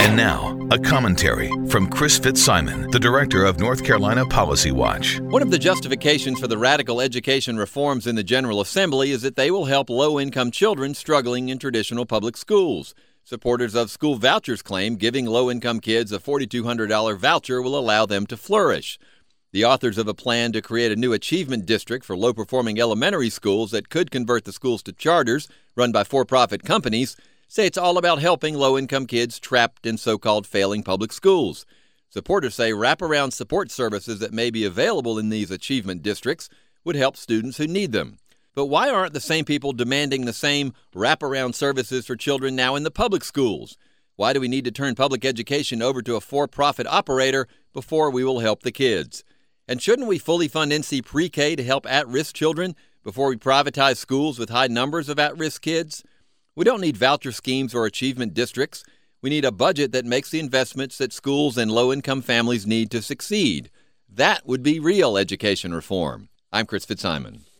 And now, a commentary from Chris Fitzsimon, the director of North Carolina Policy Watch. One of the justifications for the radical education reforms in the General Assembly is that they will help low-income children struggling in traditional public schools. Supporters of school vouchers claim giving low-income kids a $4,200 voucher will allow them to flourish. The authors of a plan to create a new achievement district for low-performing elementary schools that could convert the schools to charters run by for-profit companies say it's all about helping low-income kids trapped in so-called failing public schools. Supporters say wraparound support services that may be available in these achievement districts would help students who need them. But why aren't the same people demanding the same wraparound services for children now in the public schools? Why do we need to turn public education over to a for-profit operator before we will help the kids? And shouldn't we fully fund NC Pre-K to help at-risk children before we privatize schools with high numbers of at-risk kids? We don't need voucher schemes or achievement districts. We need a budget that makes the investments that schools and low-income families need to succeed. That would be real education reform. I'm Chris Fitzsimon.